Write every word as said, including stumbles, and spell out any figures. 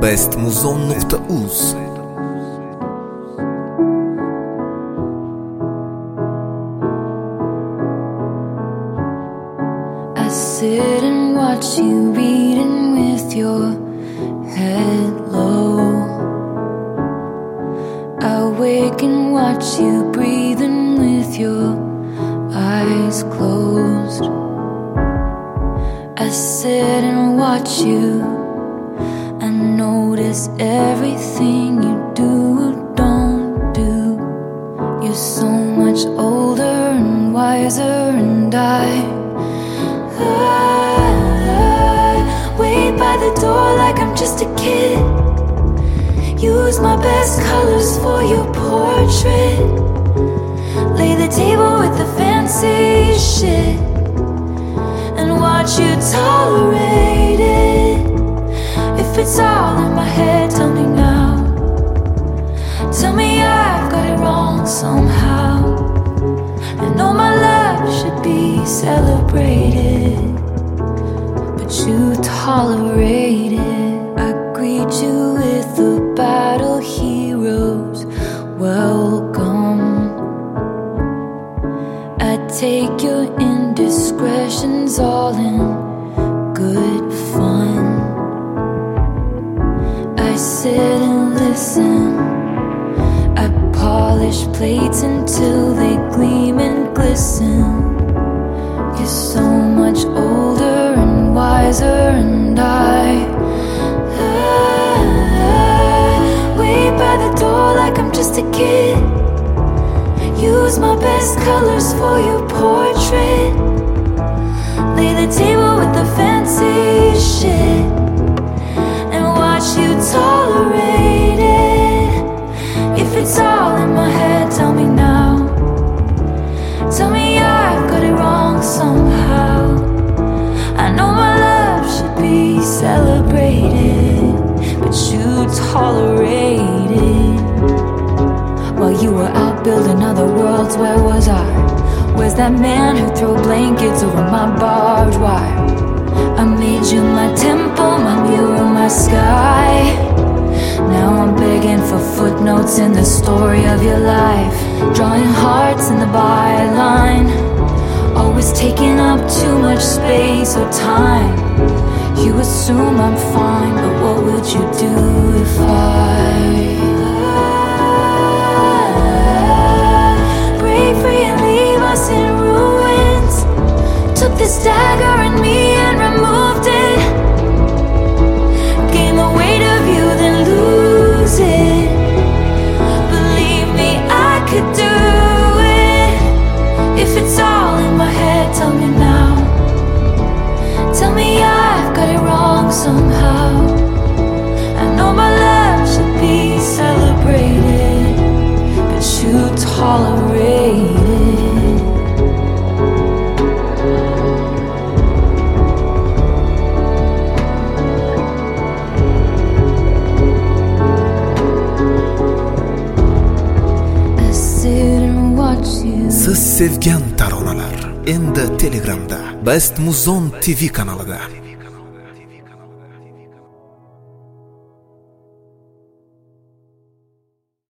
best muzon nuqta uz. I sit and watch you reading with your head low. I wake and watch you breathing with your eyes closed. I sit and watch you. I notice everything you do or don't do. You're so much older and wiser, and I, I wait by the door like I'm just a kid. Use my best colors for your portrait. Lay the table with the fancy shit and watch you tolerate it. If it's all in my head, tell me now. Tell me I've got it wrong somehow. I know my love should be celebrated, but you tolerate it. I greet you with the battle heroes welcome. I take your indiscretions all in good fun. I sit and listen. I polish plates until they gleam and glisten. You're so much older and wiser, and I, I wait by the door like I'm just a kid. Use my best colors for your portrait. Lay the table with the fancy shit and watch you tolerate it. If it's all in my head, tell me now. Tell me I've got it wrong somehow. I know my love should be celebrated, but you tolerate it. While you were out building other worlds, where was I? Where's that man who threw blankets over my barbed wire? I made you my temple, my mirror, my sky. Now I'm begging for footnotes in the story of your life, drawing hearts in the byline. Always taking up too much space or time. You assume I'm fine, but what would you do if I break free and leave us in ruins? Took this dagger in me and removed it. Gain the weight of you, then lose it. Believe me, I could do it. If it's all in my head, tell me now. Tell me I've got it wrong somehow. I know my love should be celebrated, but you tolerate it. I sit and watch you. Siz sevgan taronalar endi Telegramda Best Muzon T V kanalida.